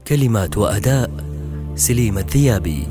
كلمات وأداء سليم الذيابي.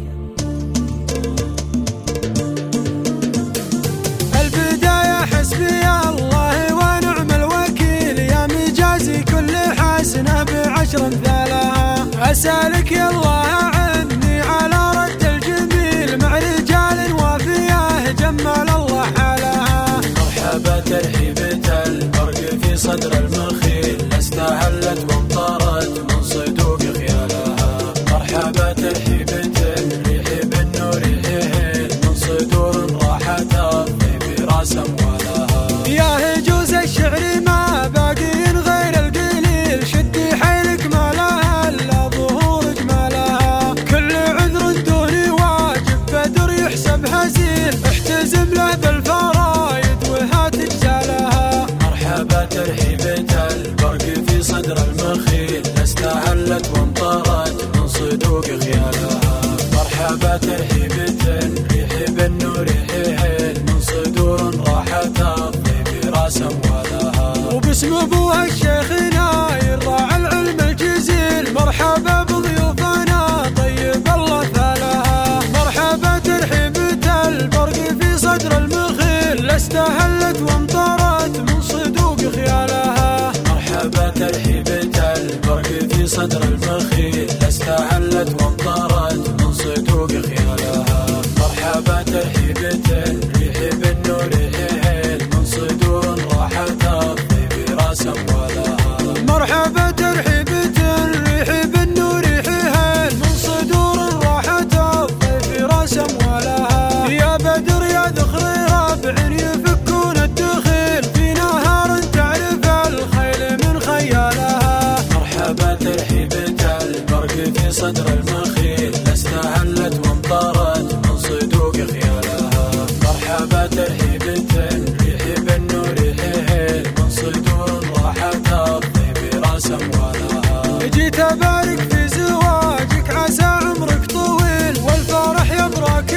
البداية حسبي الله ونعم الوكيل، يا مجازي كل حسنة بعشر امثالها. أسألك يا الله عني على رد الجميل مع رجال وافية جمال الله حالها. مرحبا ترحيبة البرق في صدر المخيل، استهلت وامطرت من صدوق خيالها. مرحبا ترحيبة الريح بالنور هيل، من صدور راحت الطيب راس اموالها. يا هجوز الشعر ما باقي غير القليل، شدي حيلك ما لها الا ظهور جمالها. كل عذر دوني واجب بدر يحسب هزيل، احتزم له بالفرايد وهات رجالها. مرحبا ترحيبة البرق في صدر المخيل، استهلت وامطرت من صدوق خيالها. مرحبا ترحيبة الريح بالنور هيل، من صدور راحت الطيب راس اموالها. وباسم ابوها الشيخ ناير راعي العلم الجزيل، مرحبا بضيوفنا طيب الله ثالها. مرحبا ترحيبة البرق في صدر المخيل، استهلت وامطرت من صدوق خيالها. مرحبا ترحيبة البرق في صدر المخيل، استهلت وامطرت من صدوق خيالها. مرحبا ترحيبة الريح بالنور هيل، من صدور راحت الطيب راس اموالها. مرحبا ترحيبة الريح بالنور هيل، من صدور راحت الطيف راس اموالها. يا بدر يا ذخر رابع يفكون الدخيل، في نهار تعرف الخيل من خيالها. مرحبا ترحيبة البرق في صدر المخيل، استهلت وامطرت من صدوق خيالها. مرحبا ترحيبة الريح بالنور هيل، من صدور راحت الطيب راس اموالها. جيت ابارك في زواجك عسى عمرك طويل، والفرح يبرك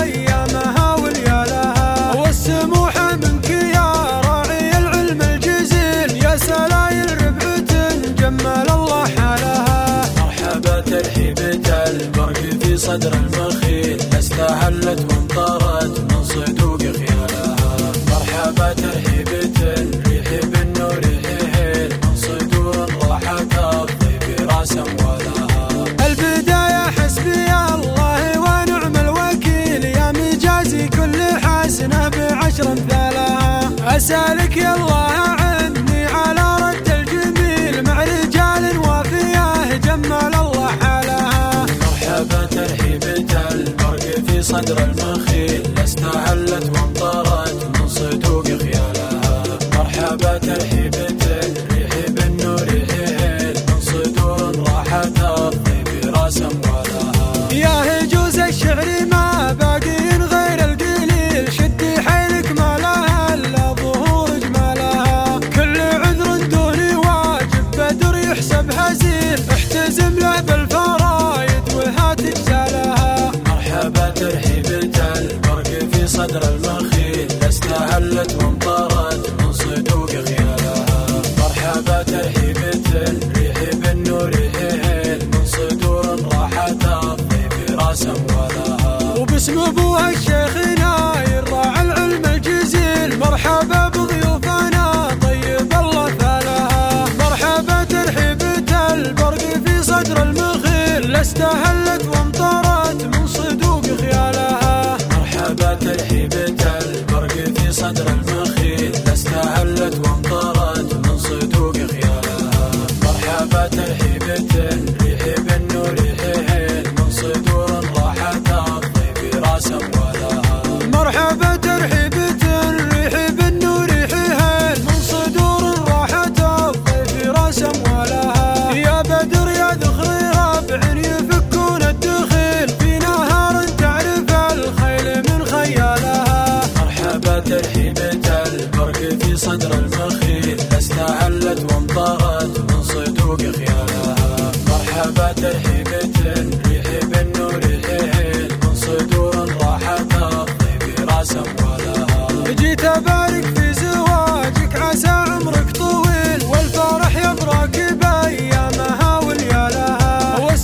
بايامها وليالها. والسموحة منك يا راعي العلم الجزيل، يا سلايل ربعة جمال الله حالها. مرحبا ترحيبة البرق في صدر المخيل، استهلت وامطرت من صدوق خيالها. مرحبا ترحيبة الريح بالنور هيل، من صدور راحت الطيب راس اموالها. البداية حسبي الله ونعم الوكيل، يا مجازي كل حسنة بعشر امثالها. أسألك يا الله عني على رد الجميل مع رجال وافية جمال الله حالها. مرحبا ترحيبة البرق في صدر المخيل، استهلت وامطرت من صدوق خيالها. مرحبا ترحيبة الريح بالنور هيل، من صدور راحت الطيب راس اموالها. يا هجوز الشعر ما باقي غير القليل، شدي حيلك ما لها الا ظهور جمالها. كل عذر دوني واجب بدر يحسب هزيل، احتزم له بالفرايد وهات رجالها. مرحبا ترحيبة البرق في صدر المخيل، استهلت وامطرت من صدوق خيالها. مرحبا ترحيبة الريح بالنور هيل، من صدور راحت الطيب راس اموالها. وباسم ابوها الشيخ ناير راعي العلم الجزيل، مرحبا بضيوفنا طيب الله ثالها. مرحبا ترحيبة البرق في صدر المخيل، استهلت وامطرت من صدوق خيالها. مرحبا ترحيبة البرق في صدر المخيل، استهلت وامطرت من صدوق خيالها. مرحبا ترحيبة الريح بالنور هيل، من صدور راحت الطيب راس اموالها. مرحبا ترحيبة الريح بالنور هيل، من صدور راحت الطيف راس اموالها. يا بدر يا ذخر رابع يفكون الدخيل، في نهار تعرف الخيل من خيالها. مرحبا ترحيبة البرق في صدر المخيل، استهلت وامطرت من صدوق خيالها. مرحبا ترحيبة الريح بالنور هيل، من صدور راحت الطيب راس اموالها. جيت ابارك في زواجك عسى عمرك طويل، والفرح يبرك بايامها وليالها.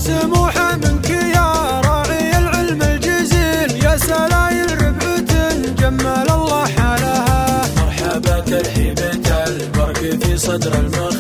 صدر المخيل